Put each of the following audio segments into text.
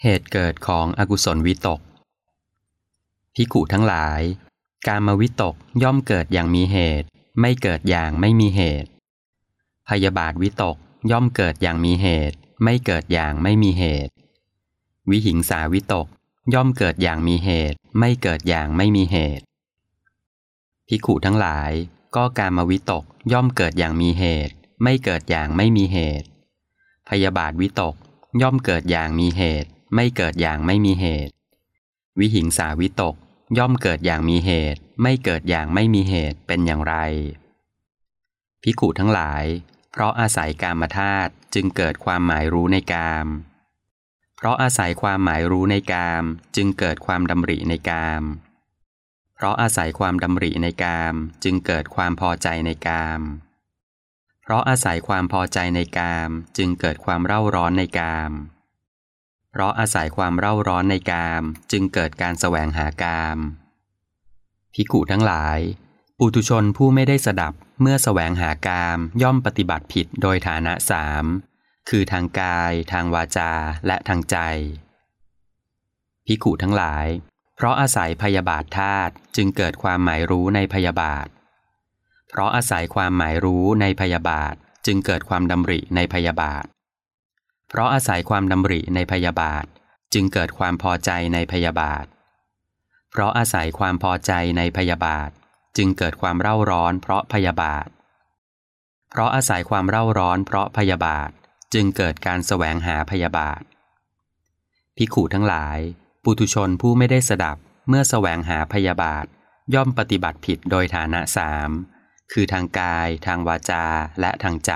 เหตุเกิดของอกุศลวิตกภิกขุทั้งหลายกามวิตกย่อมเกิดอย่างมีเหตุไม่เกิดอย่างไม่มีเหตุพยาบาทวิตกย่อมเกิดอย่างมีเหตุไม่เกิดอย่างไม่มีเหตุวิหิงสาวิตกย่อมเกิดอย่างมีเหตุไม่เกิดอย่างไม่มีเหตุภิกขุทั้งหลายก็กามวิตกย่อมเกิดอย่างมีเหตุไม่เกิดอย่างไม่มีเหตุพยาบาทวิตกย่อมเกิดอย่างมีเหตุไม่เกิดอย่างไม่มีเหตุวิหิงสาวิตกย่อมเกิดอย่างมีเหตุไม่เกิดอย่างไม่มีเหตุเป็นอย่างไรภิกขุทั้งหลายเพราะอาศัยกามธาตุจึงเกิดความหมายรู้ในกามเพราะอาศัยความหมายรู้ในกามจึงเกิดความดำริในกามเพราะอาศัยความดำริในกามจึงเกิดความพอใจในกามเพราะอาศัยความพอใจในกามจึงเกิดความเร่าร้อนในกามเพราะอาศัยความเร่าร้อนในกามจึงเกิดการแสวงหากามภิกขุทั้งหลายปุถุชนผู้ไม่ได้สดับเมื่อแสวงหากามย่อมปฏิบัติผิดโดยฐานะสามคือทางกายทางวาจาและทางใจภิกขุทั้งหลายเพราะอาศัยพยาบาทธาตุจึงเกิดความหมายรู้ในพยาบาทเพราะอาศัยความหมายรู้ในพยาบาทจึงเกิดความดำริในพยาบาทเพราะอาศัยความดำริในพยาบาทจึงเกิดความพอใจในพยาบาทเพราะอาศัยความพอใจในพยาบาทจึงเกิดความเร่าร้อนเพราะพยาบาทเพราะอาศัยความเร่าร้อนเพราะพยาบาทจึงเกิดการแสวงหาพยาบาทภิกขุทั้งหลายปุถุชนผู้ไม่ได้สดับเมื่อแสวงหาพยาบาทย่อมปฏิบัติผิดโดยฐานะสามคือทางกายทางวาจาและทางใจ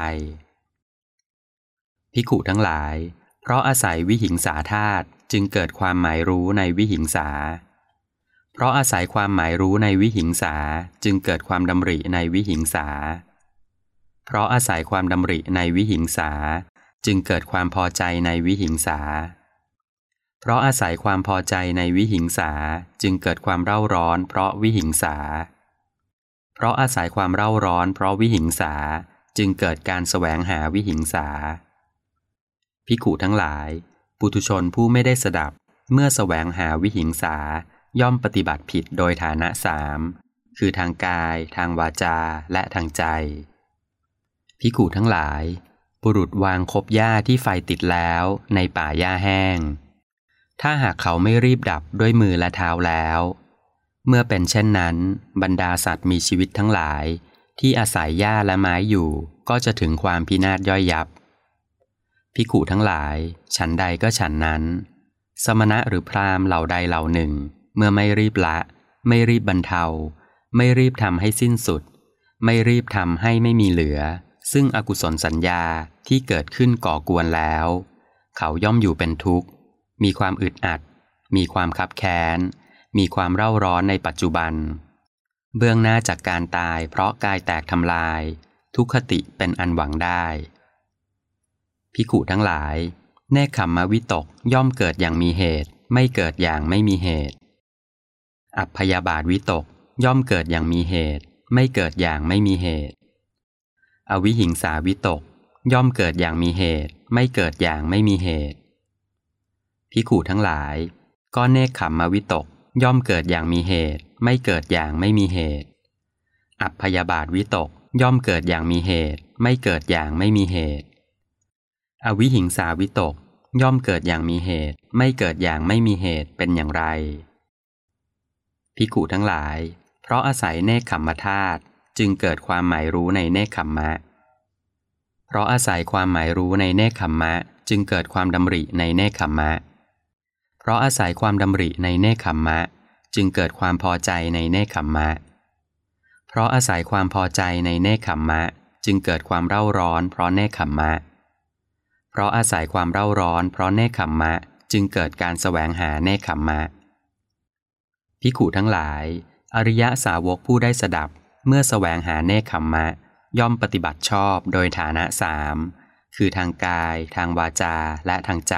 ภิกขุทั้งหลายเพราะอาศัยวิหิงสาธาตุจึงเกิดความหมายรู้ในวิหิงสาเพราะอาศัยความหมายรู้ในวิหิงสาจึงเกิดความดำริในวิหิงสาเพราะอาศัยความดำริในวิหิงสาจึงเกิดความพอใจในวิหิงสาเพราะอาศัยความพอใจในวิหิงสาจึงเกิดความเร่าร้อนเพราะวิหิงสาเพราะอาศัยความเร่าร้อนเพราะวิหิงสาจึงเกิดการแสวงหาวิหิงสาภิกขุทั้งหลายปุถุชนผู้ไม่ได้สดับเมื่อแสวงหาวิหิงสาย่อมปฏิบัติผิดโดยฐานะสามคือทางกายทางวาจาและทางใจภิกขุทั้งหลายบุรุษวางคบหญ้าที่ไฟติดแล้วในป่าหญ้าแห้งถ้าหากเขาไม่รีบดับด้วยมือและเท้าแล้วเมื่อเป็นเช่นนั้นบรรดาสัตว์มีชีวิตทั้งหลายที่อาศัยหญ้าและไม้อยู่ก็จะถึงความพินาศย่อยยับภิกขุทั้งหลายฉันใดก็ฉันนั้นสมณะหรือพราหมณ์เหล่าใดเหล่าหนึ่งเมื่อไม่รีบละไม่รีบบรรเทาไม่รีบทำให้สิ้นสุดไม่รีบทำให้ไม่มีเหลือซึ่งอกุศลสัญญาที่เกิดขึ้นก่อกวนแล้วเขาย่อมอยู่เป็นทุกข์มีความอึดอัดมีความคับแค้นมีความเร่าร้อนในปัจจุบันเบื้องหน้าจากการตายเพราะกายแตกทำลายทุกขติเป็นอันหวังได้ภิกขุทั้งหลายเนกขัมมวิตกย่อมเกิดอย่างมีเหตุไม่เกิดอย่างไม่มีเหตุอัพพยาบาทวิตกย่อมเกิดอย่างมีเหตุไม่เกิดอย่างไม่มีเหตุอวิหิงสาวิตกย่อมเกิดอย่างมีเหตุไม่เกิดอย่างไม่มีเหตุภิกขุทั้งหลายก็เนกขัมมวิตกย่อมเกิดอย่างมีเหตุไม่เกิดอย่างไม่มีเหตุอัพพยาบาทวิตกย่อมเกิดอย่างมีเหตุไม่เกิดอย่างไม่มีเหตุอวิหิงสาวิตกย่อมเกิดอย่างมีเหตุไม่เกิดอย่างไม่มีเหตุเป็นอย่างไรภิกขุทั้งหลายเพราะอาศัยเนกขัมมธาตุจึงเกิดความหมายรู้ในเนกขัมมะเพราะอาศัยความหมายรู้ในเนกขัมมะจึงเกิดความดำริในเนกขัมมะเพราะอาศัยความดำริในเนกขัมมะจึงเกิดความพอใจในเนกขัมมะเพราะอาศัยความพอใจในเนกขัมมะจึงเกิดความเร่าร้อนเพราะเนกขัมมะเพราะอาศัยความเร่าร้อนเพราะเนกขัมมะจึงเกิดการแสวงหาเนกขัมมะภิกขุทั้งหลายอริยสาวกผู้ได้สดับเมื่อแสวงหาเนกขัมมะย่อมปฏิบัติชอบโดยฐานะสามคือทางกายทางวาจาและทางใจ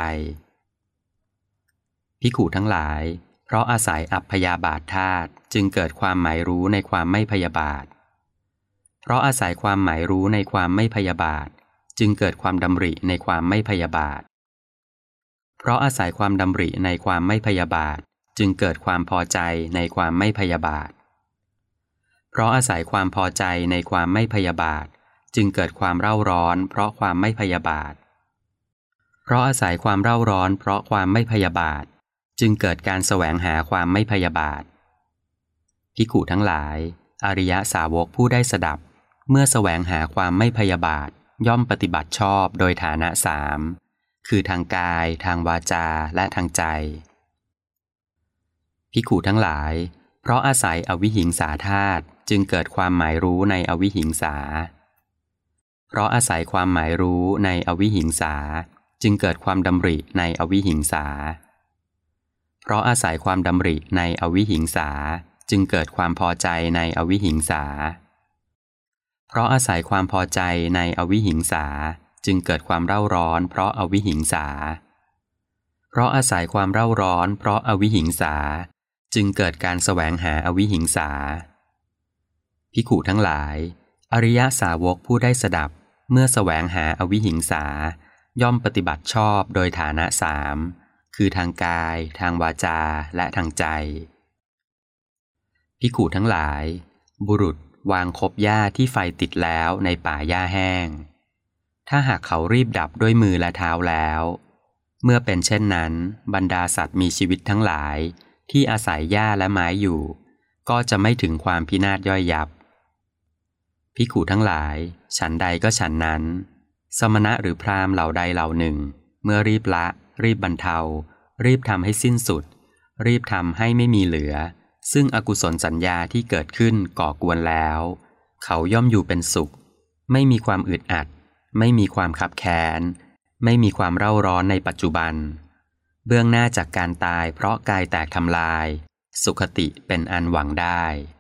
ภิกขุทั้งหลายเพราะอาศัยอัพพยาบาทธาตุจึงเกิดความหมายรู้ในความไม่พยาบาทเพราะอาศัยความหมายรู้ในความไม่พยาบาทจึงเกิดความดำริในความไม่พยาบาทเพราะอาศัยความดำริในความไม่พยาบาทจึงเกิดความพอใจในความไม่พยาบาทเพราะอาศัยความพอใจในความไม่พยาบาทจึงเกิดความเร่าร้อนเพราะความไม่พยาบาทเพราะอาศัยความเร่าร้อนเพราะความไม่พยาบาทจึงเกิดการแสวงหาความไม่พยาบาทภิกขุทั้งหลายอริยสาวกผู้ได้สดับเมื่อแสวงหาความไม่พยาบาทย่อมปฏิบัติชอบโดยฐานะสามคือทางกายทางวาจาและทางใจภิกขุทั้งหลายเพราะอาศัยอวิหิงสาธาตุจึงเกิดความหมายรู้ในอวิหิงสาเพราะอาศัยความหมายรู้ในอวิหิงสาจึงเกิดความดำริในอวิหิงสาเพราะอาศัยความดำริในอวิหิงสาจึงเกิดความพอใจในอวิหิงสาเพราะอาศัยความพอใจในอวิหิงสาจึงเกิดความเร่าร้อนเพราะอวิหิงสาเพราะอาศัยความเร่าร้อนเพราะอวิหิงสาจึงเกิดการแสวงหาอวิหิงสาภิกขุทั้งหลายอริยสาวกผู้ได้สดับเมื่อแสวงหาอวิหิงสาย่อมปฏิบัติชอบโดยฐานะสามคือทางกายทางวาจาและทางใจภิกขุทั้งหลายบุรุษวางคบหญ้าที่ไฟติดแล้วในป่าหญ้าแห้งถ้าหากเขารีบดับด้วยมือและเท้าแล้วเมื่อเป็นเช่นนั้นบรรดาสัตว์มีชีวิตทั้งหลายที่อาศัยหญ้าและไม้อยู่ก็จะไม่ถึงความพินาศย่อยยับภิกขุทั้งหลายฉันใดก็ฉันนั้นสมณะหรือพราหมณ์เหล่าใดเหล่าหนึ่งเมื่อรีบละรีบบรรเทารีบทำให้สิ้นสุดรีบทำให้ไม่มีเหลือซึ่งอกุศลสัญญาที่เกิดขึ้นก่อกวนแล้วเขาย่อมอยู่เป็นสุขไม่มีความอึดอัดไม่มีความคับแค้นไม่มีความเร่าร้อนในปัจจุบันเบื้องหน้าจากการตายเพราะกายแตกทำลายสุคติเป็นอันหวังได้